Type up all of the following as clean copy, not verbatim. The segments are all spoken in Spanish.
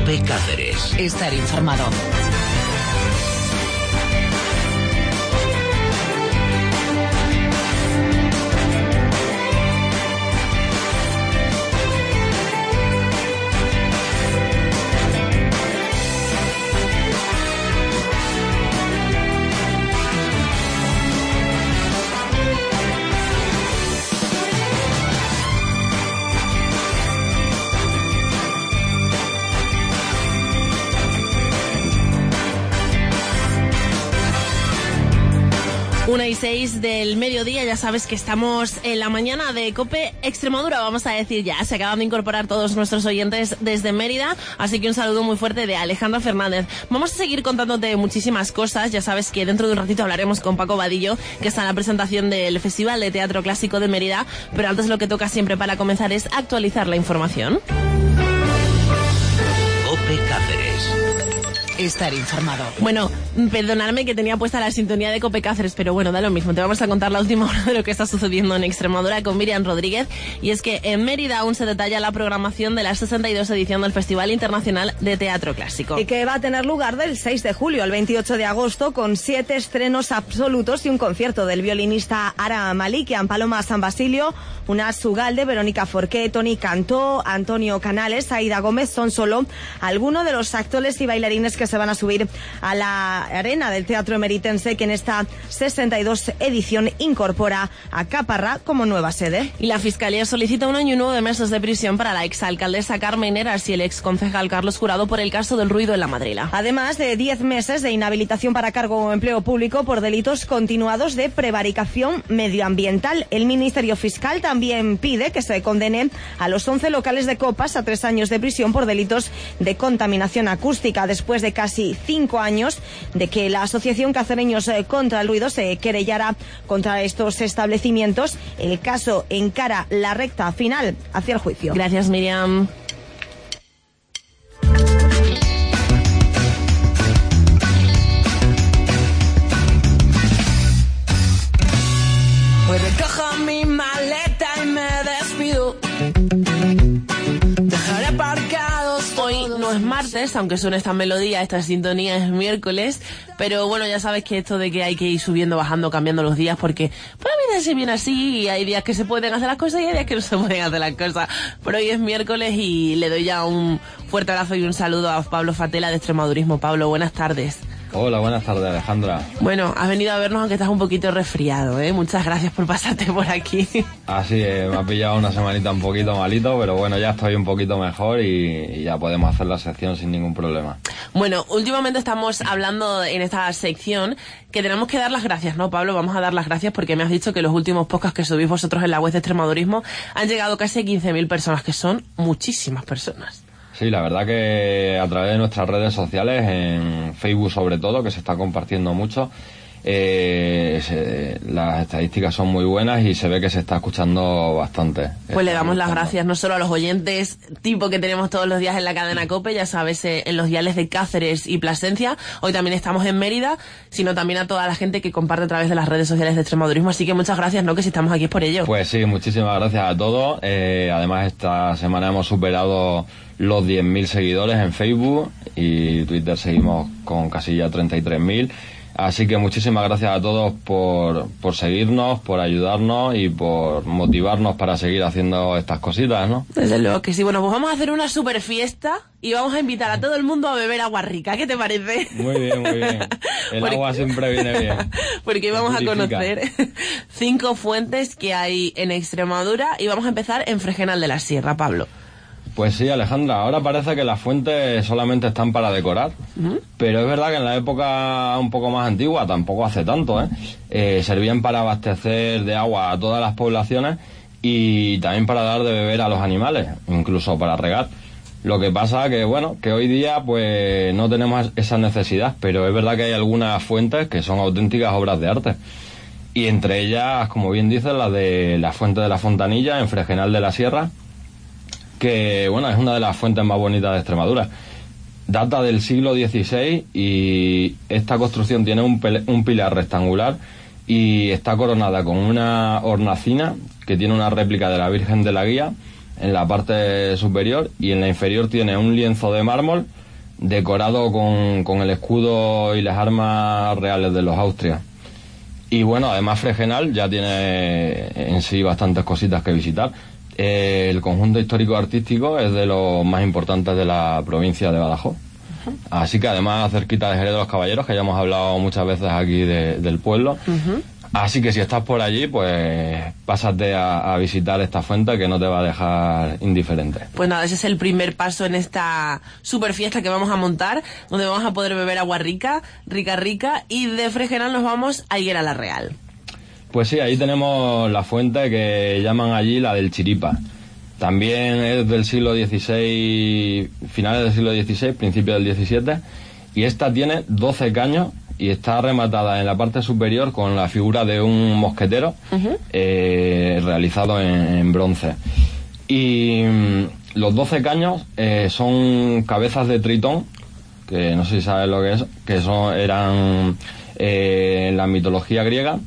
COPE Cáceres. Estar informado. Una y 6 del mediodía, ya sabes que estamos en la mañana de COPE Extremadura, vamos a decir ya, se acaban de incorporar todos nuestros oyentes desde Mérida, así que un saludo muy fuerte de Alejandra Fernández. Vamos a seguir contándote muchísimas cosas, ya sabes que dentro de un ratito hablaremos con Paco Vadillo, que está en la presentación del Festival de Teatro Clásico de Mérida, pero antes lo que toca siempre para comenzar es actualizar la información. COPE Cáceres. Estar informado. Bueno, perdonadme que tenía puesta la sintonía de COPE Cáceres, pero bueno, da lo mismo. Te vamos a contar la última hora de lo que está sucediendo en Extremadura con Miriam Rodríguez. Y es que en Mérida aún se detalla la programación de la 62 edición del Festival Internacional de Teatro Clásico. Y que va a tener lugar del 6 de julio al 28 de agosto con 7 estrenos absolutos y un concierto del violinista Ara Malikian, Paloma San Basilio, Unas Ugalde, Verónica Forqué, Tony Cantó, Antonio Canales, Aida Gómez son solo algunos de los actores y bailarines que se van a subir a la arena del Teatro Emeritense, que en esta 62 edición incorpora a Caparrá como nueva sede. Y la Fiscalía solicita 1 año y 9 meses de prisión para la exalcaldesa Carmen Heras y el exconcejal Carlos Jurado por el caso del ruido en la Madrila. Además de 10 meses de inhabilitación para cargo o empleo público por delitos continuados de prevaricación medioambiental. El Ministerio Fiscal también pide que se condene a los 11 locales de copas a 3 años de prisión por delitos de contaminación acústica, después de casi 5 años de que la Asociación Cacereños contra el Ruido se querellara contra estos establecimientos. El caso encara la recta final hacia el juicio. Gracias, Miriam. Pues recojo mi maleta y me despido. Dejaré aparcados. Hoy no es martes, aunque suene esta melodía, esta sintonía es miércoles, pero bueno, ya sabes que esto de que hay que ir subiendo, bajando, cambiando los días, porque pues la vida se viene así y hay días que se pueden hacer las cosas y hay días que no se pueden hacer las cosas. Pero hoy es miércoles y le doy ya un fuerte abrazo y un saludo a Pablo Fatela de Extremadurismo. Pablo, buenas tardes. Hola, buenas tardes, Alejandra. Bueno, has venido a vernos aunque estás un poquito resfriado, ¿eh? Muchas gracias por pasarte por aquí. Así es, me ha pillado una semanita un poquito malito, pero bueno, ya estoy un poquito mejor y ya podemos hacer la sección sin ningún problema. Bueno, últimamente estamos hablando en esta sección que tenemos que dar las gracias, ¿no, Pablo? Vamos a dar las gracias porque me has dicho que los últimos podcasts que subís vosotros en la web de Extremadurismo han llegado casi a 15.000 personas, que son muchísimas personas. Sí, la verdad que a través de nuestras redes sociales, en Facebook sobre todo, que se está compartiendo mucho, las estadísticas son muy buenas y se ve que se está escuchando bastante. Pues le damos las gracias no solo a los oyentes tipo que tenemos todos los días en la cadena COPE, ya sabes, en los diales de Cáceres y Plasencia, hoy también estamos en Mérida, sino también a toda la gente que comparte a través de las redes sociales de Extremadurismo, así que muchas gracias, ¿no? Que si estamos aquí es por ello. Pues sí, muchísimas gracias a todos. Además, esta semana hemos superado los 10.000 seguidores en Facebook y Twitter seguimos con casi ya 33.000. Así que muchísimas gracias a todos por seguirnos, por ayudarnos y por motivarnos para seguir haciendo estas cositas, ¿no? Desde luego que sí. Bueno, pues vamos a hacer una super fiesta y vamos a invitar a todo el mundo a beber agua rica. ¿Qué te parece? Muy bien, muy bien. Agua siempre viene bien. Porque vamos a conocer 5 fuentes que hay en Extremadura y vamos a empezar en Fregenal de la Sierra, Pablo. Pues sí, Alejandra, ahora parece que las fuentes solamente están para decorar, pero es verdad que en la época un poco más antigua, tampoco hace tanto, servían para abastecer de agua a todas las poblaciones y también para dar de beber a los animales, incluso para regar. Lo que pasa que, bueno, que hoy día pues no tenemos esa necesidad, pero es verdad que hay algunas fuentes que son auténticas obras de arte. Y entre ellas, como bien dices, la de la fuente de la Fontanilla en Fregenal de la Sierra, que bueno, es una de las fuentes más bonitas de Extremadura. Data del siglo XVI y esta construcción tiene un pilar rectangular y está coronada con una hornacina que tiene una réplica de la Virgen de la Guía en la parte superior, y en la inferior tiene un lienzo de mármol decorado con el escudo y las armas reales de los Austrias. Y bueno, además Fregenal ya tiene en sí bastantes cositas que visitar. El conjunto histórico-artístico es de los más importantes de la provincia de Badajoz. Así que además cerquita de Jerez de los Caballeros, que ya hemos hablado muchas veces aquí del pueblo. Así que si estás por allí, pues pásate a visitar esta fuente, que no te va a dejar indiferente. Pues nada, ese es el primer paso en esta super fiesta que vamos a montar, donde vamos a poder beber agua rica, y de Fregenal nos vamos a Higuera la Real. Pues sí, ahí tenemos la fuente que llaman allí la del Chiripa. También es del siglo XVI, finales del siglo XVI, principios del XVII, y esta tiene 12 caños y está rematada en la parte superior con la figura de un mosquetero realizado en bronce. Y los 12 caños son cabezas de tritón, que no sé si sabes lo que es, que eran en la mitología griega,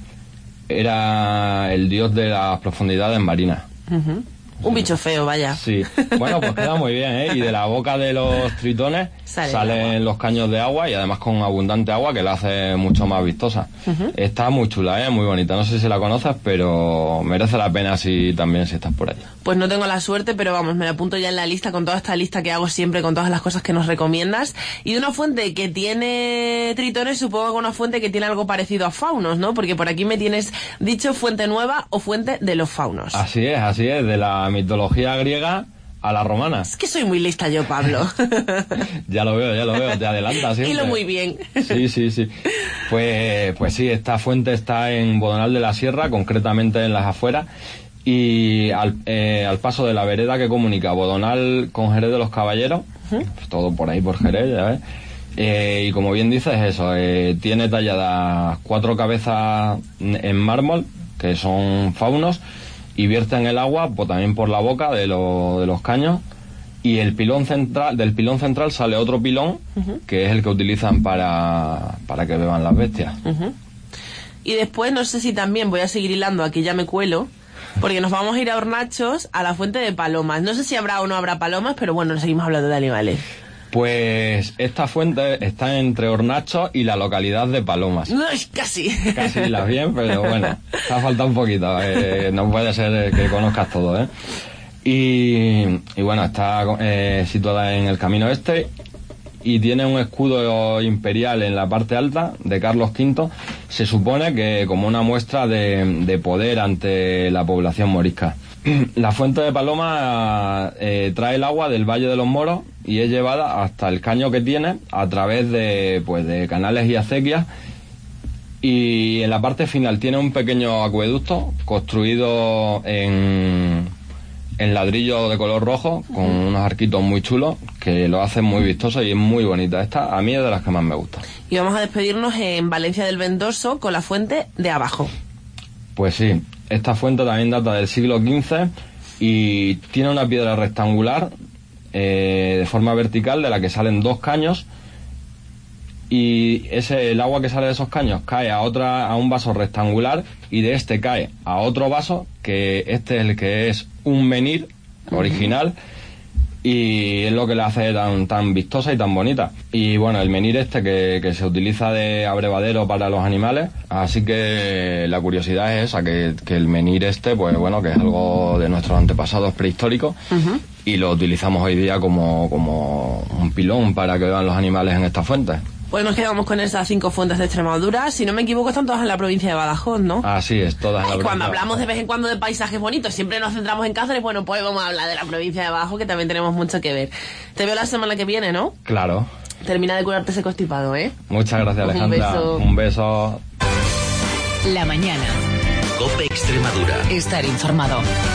era el dios de las profundidades marinas. Un bicho feo, vaya. Sí, bueno, pues queda muy bien, ¿eh? Y de la boca de los tritones salen los caños de agua, y además con abundante agua, que la hace mucho más vistosa. Está muy chula, muy bonita. No sé si la conoces, pero merece la pena si estás por allí. Pues no tengo la suerte, pero vamos, me la apunto ya en la lista, con toda esta lista que hago siempre, con todas las cosas que nos recomiendas. Y de una fuente que tiene tritones, supongo que una fuente que tiene algo parecido a faunos, ¿no? Porque por aquí me tienes dicho fuente nueva o fuente de los faunos. Así es, de la mitología griega a la romana. Es que soy muy lista yo, Pablo. Ya lo veo, te adelantas siempre. Hilo muy bien. Sí. Pues sí, esta fuente está en Bodonal de la Sierra, concretamente en las afueras, y al paso de la vereda que comunica Bodonal con Jerez de los Caballeros, pues todo por ahí por Jerez, ya ves. Y como bien dices, eso, tiene talladas 4 cabezas en mármol, que son faunos, y vierten el agua pues también por la boca de los caños, y del pilón central sale otro pilón, que es el que utilizan para que beban las bestias. Y después, no sé si también voy a seguir hilando, aquí ya me cuelo, porque nos vamos a ir a Hornachos, a la fuente de palomas. No sé si habrá o no habrá palomas, pero bueno, seguimos hablando de animales. Pues esta fuente está entre Hornachos y la localidad de Palomas. No, casi las bien, pero bueno, te ha faltado un poquito. No puede ser que conozcas todo, ¿eh? Y bueno, está situada en el Camino Este y tiene un escudo imperial en la parte alta de Carlos V. Se supone que como una muestra de poder ante la población morisca. La fuente de Paloma trae el agua del Valle de los Moros y es llevada hasta el caño que tiene a través de canales y acequias, y en la parte final tiene un pequeño acueducto construido en ladrillo de color rojo con unos arquitos muy chulos que lo hacen muy vistoso y es muy bonita. Esta a mí es de las que más me gusta. Y vamos a despedirnos en Valencia del Ventoso con la fuente de abajo. Pues sí, esta fuente también data del siglo XV y tiene una piedra rectangular de forma vertical de la que salen 2 caños, y el agua que sale de esos caños cae a un vaso rectangular, y de este cae a otro vaso, que este es el que es un menhir original, y es lo que la hace tan vistosa y tan bonita. Y bueno, el menhir este que se utiliza de abrevadero para los animales, así que la curiosidad es esa, que el menhir este, pues bueno, que es algo de nuestros antepasados prehistóricos, y lo utilizamos hoy día como un pilón para que vean los animales en esta fuente. Pues nos quedamos con esas 5 fuentes de Extremadura. Si no me equivoco, están todas en la provincia de Badajoz, ¿no? Así es, todas en la provincia. Cuando hablamos de vez en cuando de paisajes bonitos, siempre nos centramos en Cáceres. Bueno, pues vamos a hablar de la provincia de Badajoz, que también tenemos mucho que ver. Te veo la semana que viene, ¿no? Claro. Termina de curarte ese constipado, ¿eh? Muchas gracias, Alejandra. Un beso. La mañana. COPE Extremadura. Estar informado.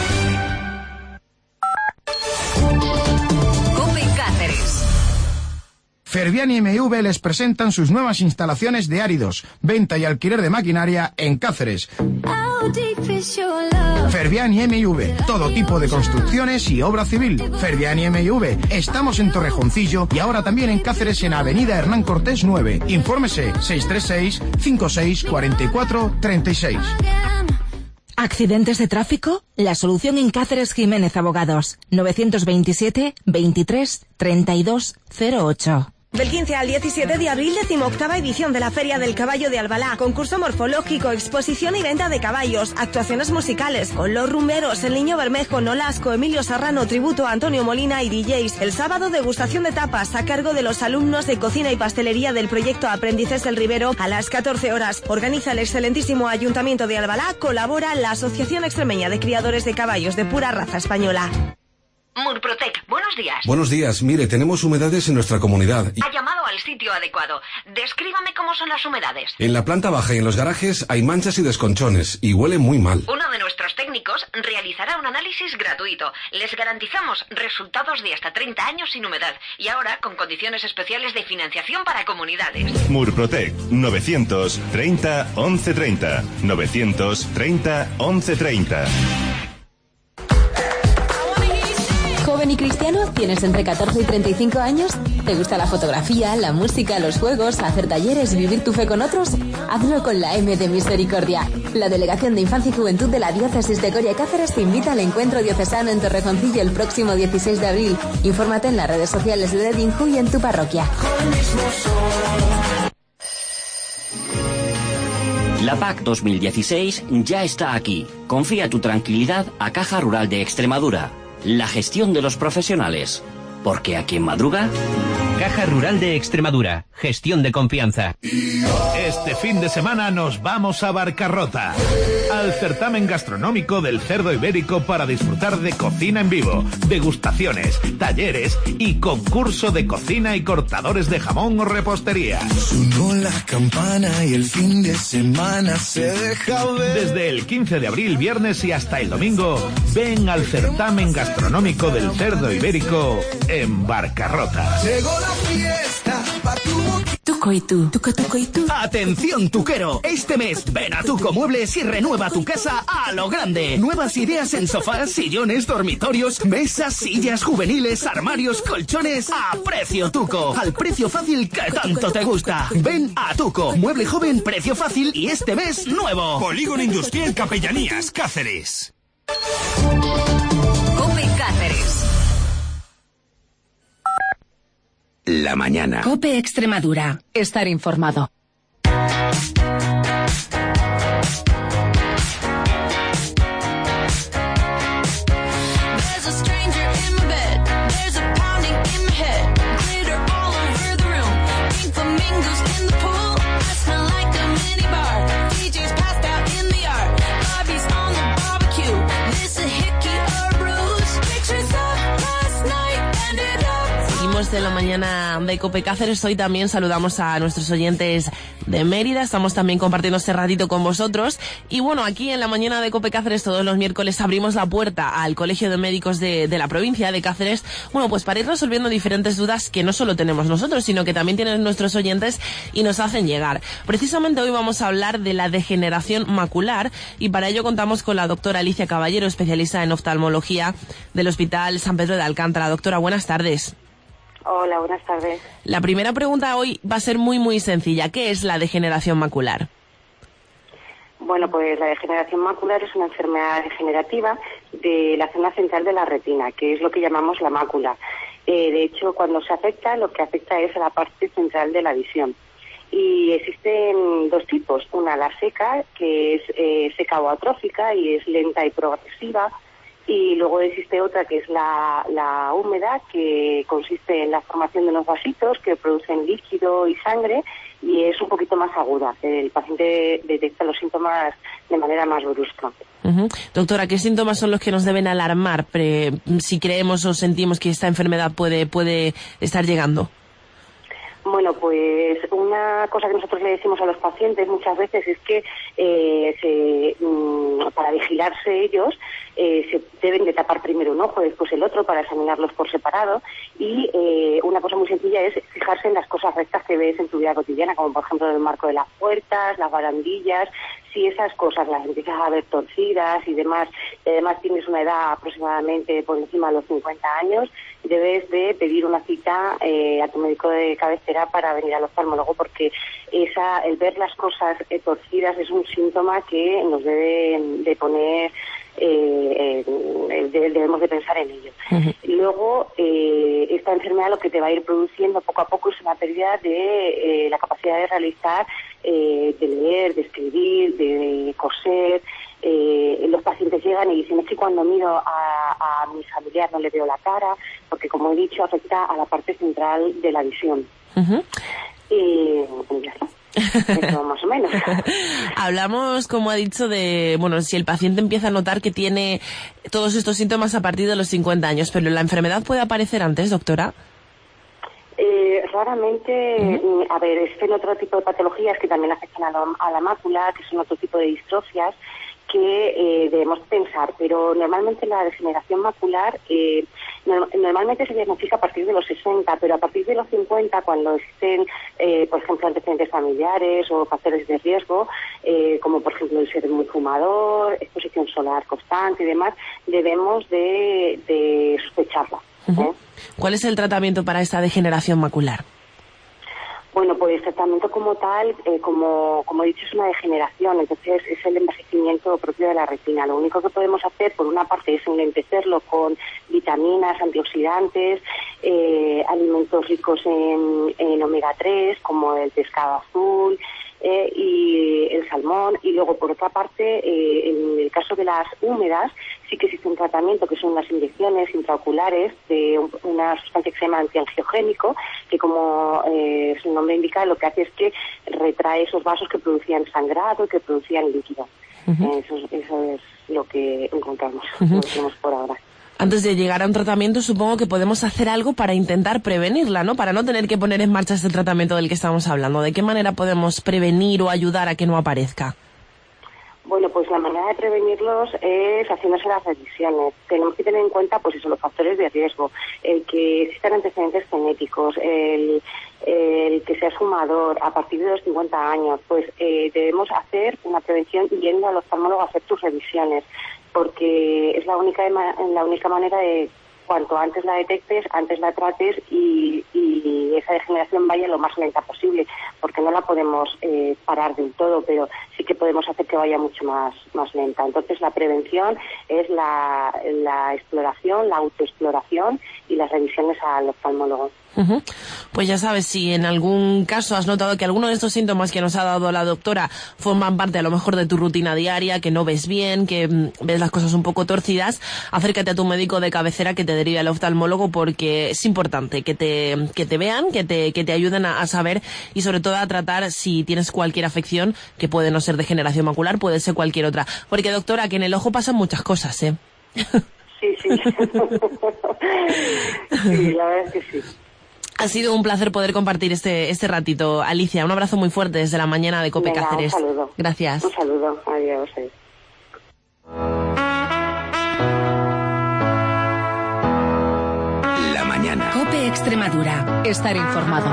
Ferviani MV les presentan sus nuevas instalaciones de áridos, venta y alquiler de maquinaria en Cáceres. Ferviani MV, todo tipo de construcciones y obra civil. Ferviani MV, estamos en Torrejoncillo y ahora también en Cáceres, en Avenida Hernán Cortés 9. Infórmese 636 56 44 36. ¿Accidentes de tráfico? La solución en Cáceres Jiménez Abogados. 927 23 32 08. Del 15 al 17 de abril, 18ª edición de la Feria del Caballo de Albalá. Concurso morfológico, exposición y venta de caballos, actuaciones musicales, con Los Rumberos, El Niño Bermejo, Nolasco, Emilio Serrano, tributo a Antonio Molina y DJs. El sábado, degustación de tapas a cargo de los alumnos de cocina y pastelería del proyecto Aprendices del Ribero a las 14 horas. Organiza el excelentísimo Ayuntamiento de Albalá, colabora la Asociación Extremeña de Criadores de Caballos de Pura Raza Española. Murprotec, buenos días. Buenos días, mire, tenemos humedades en nuestra comunidad. Ha llamado al sitio adecuado. Descríbame cómo son las humedades. En la planta baja y en los garajes hay manchas y desconchones y huele muy mal. Uno de nuestros técnicos realizará un análisis gratuito. Les garantizamos resultados de hasta 30 años sin humedad y ahora con condiciones especiales de financiación para comunidades. Murprotec, 930 1130. 930 1130. ¿Joven y cristiano? ¿Tienes entre 14 y 35 años? ¿Te gusta la fotografía, la música, los juegos, hacer talleres y vivir tu fe con otros? Hazlo con la M de Misericordia. La Delegación de Infancia y Juventud de la Diócesis de Coria Cáceres te invita al encuentro diocesano en Torrejoncillo el próximo 16 de abril. Infórmate en las redes sociales de Dedinju y en tu parroquia. La PAC 2016 ya está aquí. Confía tu tranquilidad a Caja Rural de Extremadura. La gestión de los profesionales. Porque a quien madruga... Caja Rural de Extremadura. Gestión de confianza. Este fin de semana nos vamos a Barcarrota, al certamen gastronómico del cerdo ibérico para disfrutar de cocina en vivo, degustaciones, talleres y concurso de cocina y cortadores de jamón o repostería. Sonó la campana y el fin de semana se deja ver. Desde el 15 de abril, viernes y hasta el domingo, ven al certamen gastronómico del cerdo ibérico en Barcarrota. Llegó la fiesta pa' tu Tuco y tú, tuco, tuco y tú. Atención tuquero, este mes ven a Tuco Muebles y renueva tu casa a lo grande. Nuevas ideas en sofás, sillones, dormitorios, mesas, sillas juveniles, armarios, colchones a precio Tuco. Al precio fácil que tanto te gusta. Ven a Tuco, mueble joven, precio fácil y este mes nuevo. Polígono Industrial Capellanías, Cáceres. COPE Cáceres. La mañana. COPE Extremadura. Estar informado. De la mañana de COPE Cáceres. Hoy también saludamos a nuestros oyentes de Mérida. Estamos también compartiendo este ratito con vosotros. Y bueno, aquí en la mañana de COPE Cáceres todos los miércoles abrimos la puerta al Colegio de Médicos de la provincia de Cáceres. Bueno, pues para ir resolviendo diferentes dudas que no solo tenemos nosotros, sino que también tienen nuestros oyentes y nos hacen llegar. Precisamente hoy vamos a hablar de la degeneración macular y para ello contamos con la doctora Alicia Caballero, especialista en oftalmología del Hospital San Pedro de Alcántara. Doctora, buenas tardes. Hola, buenas tardes. La primera pregunta hoy va a ser muy sencilla. ¿Qué es la degeneración macular? Bueno, pues la degeneración macular es una enfermedad degenerativa de la zona central de la retina, que es lo que llamamos la mácula. De hecho, cuando se afecta, lo que afecta es a la parte central de la visión. Y existen dos tipos. Una, la seca, que es seca o atrófica y es lenta y progresiva. Y luego existe otra que es la húmeda, que consiste en la formación de unos vasitos que producen líquido y sangre y es un poquito más aguda. El paciente detecta los síntomas de manera más brusca. Doctora, ¿qué síntomas son los que nos deben alarmar si creemos o sentimos que esta enfermedad puede estar llegando? Bueno, pues una cosa que nosotros le decimos a los pacientes muchas veces es que para vigilarse ellos se deben de tapar primero un ojo, después el otro para examinarlos por separado y una cosa muy sencilla es fijarse en las cosas rectas que ves en tu vida cotidiana, como por ejemplo el marco de las puertas, las barandillas. si esas cosas las empiezas a ver torcidas y demás, y además tienes una edad aproximadamente por encima de los 50 años, debes de pedir una cita a tu médico de cabecera para venir al oftalmólogo, porque el ver las cosas torcidas es un síntoma que nos debe de poner, debemos de pensar en ello. Luego, esta enfermedad lo que te va a ir produciendo poco a poco es una pérdida de la capacidad de realizar, de leer, de escribir, de coser. Los pacientes llegan y dicen, es que cuando miro a mi familiar no le veo la cara, porque como he dicho, afecta a la parte central de la visión. Y ya está. Eso más o menos. Hablamos, como ha dicho, de, bueno, si el paciente empieza a notar que tiene todos estos síntomas a partir de los 50 años, pero ¿la enfermedad puede aparecer antes, doctora? Raramente, a ver, existen otro tipo de patologías que también afectan a la mácula, que son otro tipo de distrofias que debemos pensar, pero normalmente la degeneración macular normalmente se diagnostica a partir de los 60, pero a partir de los 50, cuando existen, por ejemplo, antecedentes familiares o factores de riesgo, como por ejemplo el ser muy fumador, exposición solar constante y demás, debemos de sospecharla. ¿Cuál es el tratamiento para esta degeneración macular? Bueno, pues el tratamiento como tal, como he dicho, es una degeneración, entonces es el envejecimiento propio de la retina. Lo único que podemos hacer, por una parte, es enlentecerlo con vitaminas, antioxidantes, alimentos ricos en omega 3, como el pescado azul y el salmón. Y luego, por otra parte, en el caso de las húmedas, sí que existe un tratamiento que son unas inyecciones intraoculares de una sustancia que se llama antiangiogénico, que como su nombre indica, lo que hace es que retrae esos vasos que producían sangrado y que producían líquido. Eso es lo que encontramos, lo tenemos por ahora. Antes de llegar a un tratamiento, supongo que podemos hacer algo para intentar prevenirla, ¿no? Para no tener que poner en marcha este tratamiento del que estamos hablando. ¿De qué manera podemos prevenir o ayudar a que no aparezca? Bueno, pues la manera de prevenirlos es haciéndose las revisiones. Tenemos que tener en cuenta, pues eso, los factores de riesgo, el que existan antecedentes genéticos, el que seas fumador a partir de los 50 años. Pues debemos hacer una prevención yendo al oftalmólogo a hacer tus revisiones, porque es la única manera de, cuanto antes la detectes, antes la trates y esa degeneración vaya lo más lenta posible, porque no la podemos parar del todo, pero sí que podemos hacer que vaya mucho más lenta. Entonces la prevención es la exploración, la autoexploración y las revisiones al oftalmólogo. Pues ya sabes, si en algún caso has notado que alguno de estos síntomas que nos ha dado la doctora forman parte a lo mejor de tu rutina diaria, que no ves bien, que ves las cosas un poco torcidas, acércate a tu médico de cabecera que te derive al oftalmólogo, porque es importante que te vean, que te ayuden a saber y sobre todo a tratar si tienes cualquier afección, que puede no ser degeneración macular, puede ser cualquier otra. Porque doctora, que en el ojo pasan muchas cosas, ¿eh? Sí. Sí, la verdad es que sí. Ha sido un placer poder compartir este ratito. Alicia, un abrazo muy fuerte desde la mañana de COPE Cáceres. Un saludo. Gracias. Un saludo. Adiós. La mañana. COPE Extremadura. Estar informado.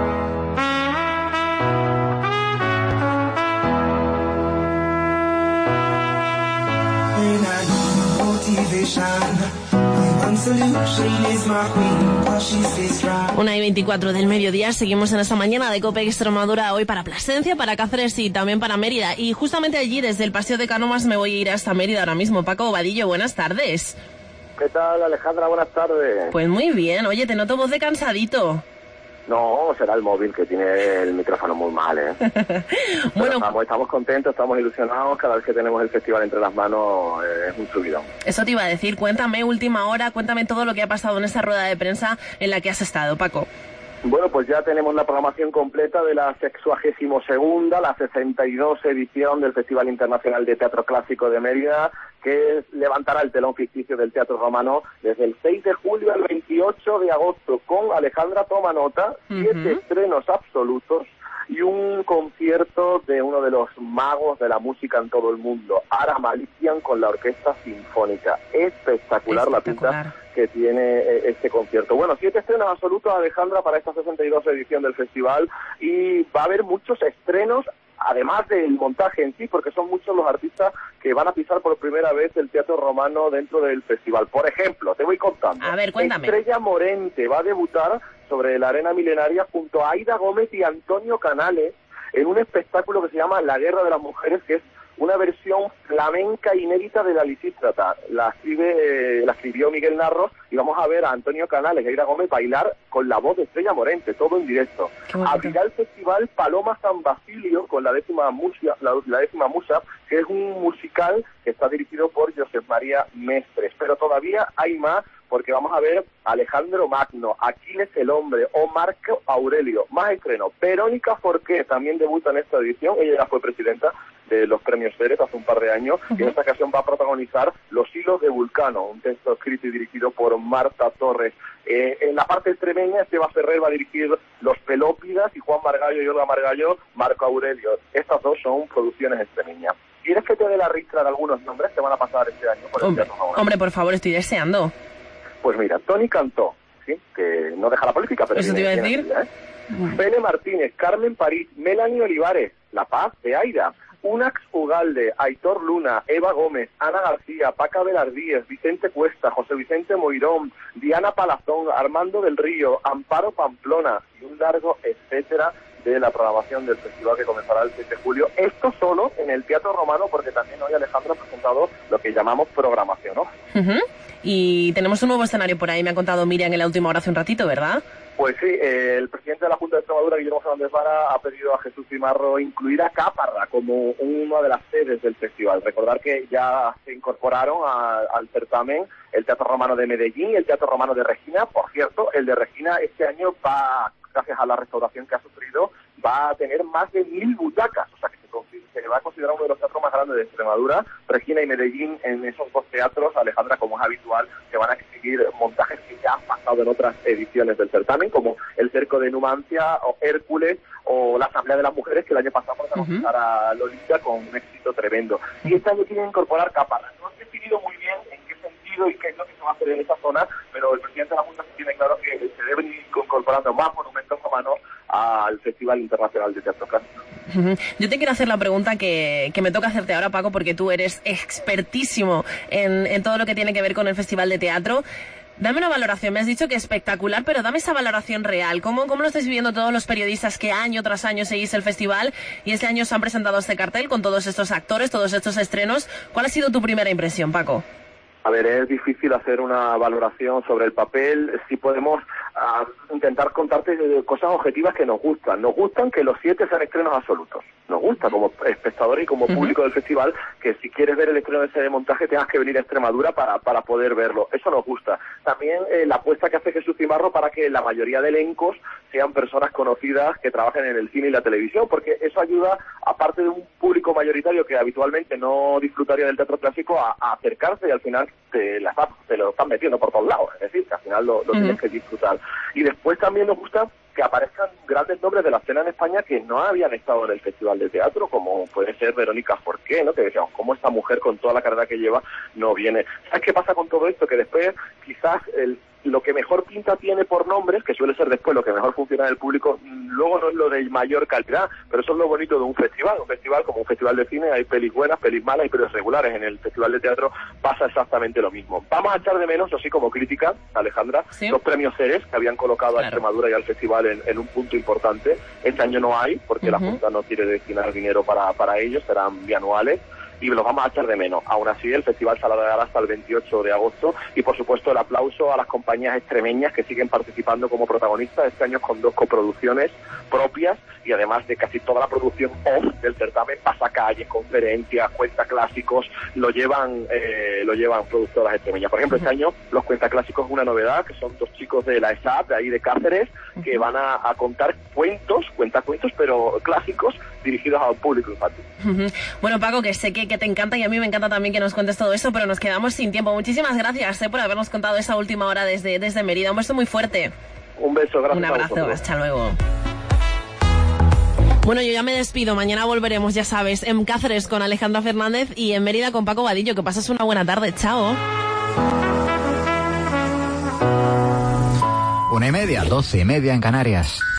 Una y 24 del mediodía, seguimos en esta mañana de COPE Extremadura, hoy para Plasencia, para Cáceres y también para Mérida. Y justamente allí, desde el Paseo de Cánovas, me voy a ir hasta Mérida ahora mismo. Paco Bobadillo, buenas tardes. ¿Qué tal, Alejandra? Buenas tardes. Pues muy bien, oye, te noto voz de cansadito. No, será el móvil que tiene el micrófono muy mal, ¿eh? Bueno, estamos contentos, estamos ilusionados, cada vez que tenemos el festival entre las manos es un subidón. Eso te iba a decir, cuéntame última hora, cuéntame todo lo que ha pasado en esta rueda de prensa en la que has estado, Paco. Bueno, pues ya tenemos la programación completa de la 62ª, la 62 edición del Festival Internacional de Teatro Clásico de Mérida, que levantará el telón ficticio del Teatro Romano desde el 6 de julio al 28 de agosto, con Alejandra toma nota, 7 estrenos absolutos y un concierto de uno de los magos de la música en todo el mundo, Ara Malikian, con la Orquesta Sinfónica. Espectacular la pinta que tiene este concierto. Bueno, 7 estrenos absolutos, Alejandra, para esta 62 edición del festival, y va a haber muchos estrenos además del montaje en sí, porque son muchos los artistas que van a pisar por primera vez el Teatro Romano dentro del festival. Por ejemplo, te voy contando. A ver, cuéntame. Estrella Morente va a debutar sobre la arena milenaria junto a Aida Gómez y Antonio Canales en un espectáculo que se llama La Guerra de las Mujeres, que es una versión flamenca inédita de la Lisístrata. La escribió Miguel Narros, y vamos a ver a Antonio Canales y a Aida Gómez bailar con la voz de Estrella Morente, todo en directo. Abrirá el festival Paloma San Basilio con la décima Musa, que es un musical que está dirigido por Josep María Mestres. Pero todavía hay más, porque vamos a ver a Alejandro Magno, Aquiles el Hombre o Marco Aurelio. Más estreno. Verónica Forqué también debuta en esta edición. Ella ya fue presidenta de los premios Ceres hace un par de años, y en esta ocasión va a protagonizar Los hilos de Vulcano, un texto escrito y dirigido por Marta Torres. En la parte extremeña, Esteban Ferrer va a dirigir Los Pelópidas, y Juan Margallo y Olga Margallo, Marco Aurelio. Estas dos son producciones extremeñas. ¿Quieres que te dé la ristra de algunos nombres que van a pasar este año por el Teatro Romano? Hombre, por favor, estoy deseando. Pues mira, Tony Cantó, ¿sí?, que no deja la política, pero... ¿Eso te iba a decir? Bene Martínez, Carmen París, Melanie Olivares, La Paz de Aida, Unax Ugalde, Aitor Luna, Eva Gómez, Ana García, Paca Velardíez, Vicente Cuesta, José Vicente Moirón, Diana Palazón, Armando del Río, Amparo Pamplona y un largo etcétera de la programación del festival que comenzará el 6 de julio. Esto solo en el Teatro Romano, porque también hoy Alejandro ha presentado lo que llamamos programación, ¿no? Y tenemos un nuevo escenario por ahí, me ha contado Miriam en la última hora hace un ratito, ¿verdad? Pues sí, el presidente de la Junta de Extremadura, Guillermo Fernández Vara, ha pedido a Jesús Cimarro incluir a Caparra como una de las sedes del festival. Recordar que ya se incorporaron al certamen el Teatro Romano de Medellín y el Teatro Romano de Regina. Por cierto, el de Regina este año va, gracias a la restauración que ha sufrido, va a tener más de 1000 butacas, o sea que se va a considerar uno de los teatros más grandes de Extremadura. Regina y Medellín, en esos dos teatros, Alejandra, como es habitual, se van a exhibir montajes que ya han pasado en otras ediciones del certamen, como el Cerco de Numancia, o Hércules, o la Asamblea de las Mujeres, que el año pasado protagonizar a Lolita con un éxito tremendo. Y este año quieren incorporar Caparra. No han definido muy bien en qué sentido y qué es lo que se va a hacer en esa zona, pero el presidente de la Junta tiene claro que se deben ir incorporando más monumentos romanos al Festival Internacional de Teatro Clásico. Yo te quiero hacer la pregunta que me toca hacerte ahora, Paco, porque tú eres expertísimo en todo lo que tiene que ver con el Festival de Teatro. Dame una valoración, me has dicho que espectacular, pero dame esa valoración real. ¿Cómo lo estáis viviendo todos los periodistas que año tras año seguís el festival y este año se han presentado este cartel con todos estos actores, todos estos estrenos? ¿Cuál ha sido tu primera impresión, Paco? A ver, es difícil hacer una valoración sobre el papel. Si podemos intentar contarte cosas objetivas que nos gustan. Nos gustan que los 7 sean estrenos absolutos. Nos gusta como espectadores y como público del festival que si quieres ver el estreno de ese montaje tengas que venir a Extremadura para poder verlo. Eso nos gusta. También la apuesta que hace Jesús Cimarro para que la mayoría de elencos sean personas conocidas que trabajen en el cine y la televisión, porque eso ayuda, aparte de un público mayoritario que habitualmente no disfrutaría del teatro clásico, a acercarse, y al final te lo están metiendo por todos lados. Es decir, que al final lo tienes que disfrutar. Y después también nos gusta que aparezcan grandes nombres de la escena en España que no habían estado en el Festival de Teatro, como puede ser Verónica Forqué, ¿no? Que decíamos, ¿cómo esta mujer con toda la carrera que lleva no viene? ¿Sabes qué pasa con todo esto? Que después quizás lo que mejor pinta tiene por nombres, que suele ser después lo que mejor funciona en el público, luego no es lo de mayor calidad, pero eso es lo bonito de un festival. Un festival como un festival de cine, hay pelis buenas, pelis malas y pelis regulares. En el Festival de Teatro pasa exactamente lo mismo. Vamos a echar de menos, así como crítica, Alejandra, ¿sí?, los premios Ceres que habían colocado a Extremadura y al festival en un punto importante. Este año no hay, porque la Junta no quiere destinar dinero para ellos, serán bianuales, y los vamos a echar de menos. Aún así, el festival se alargará hasta el 28 de agosto y, por supuesto, el aplauso a las compañías extremeñas que siguen participando como protagonistas este año con 2 coproducciones propias, y además de casi toda la producción off del certamen, pasacalles, conferencias, cuentaclásicos, lo llevan productoras extremeñas. Por ejemplo, este año los cuentaclásicos es una novedad, que son 2 chicos de la ESAP, de ahí de Cáceres, que van a contar cuentacuentos, pero clásicos, dirigidos a un público infantil. Bueno, Paco, que sé que te encanta, y a mí me encanta también que nos cuentes todo esto, pero nos quedamos sin tiempo. Muchísimas gracias por habernos contado esa última hora desde Mérida. Un beso muy fuerte. Un beso, gracias. Un abrazo, hasta luego. Bueno, yo ya me despido. Mañana volveremos, ya sabes, en Cáceres con Alejandra Fernández y en Mérida con Paco Vadillo. Que pases una buena tarde. Chao. 1:30, 12:30 en Canarias.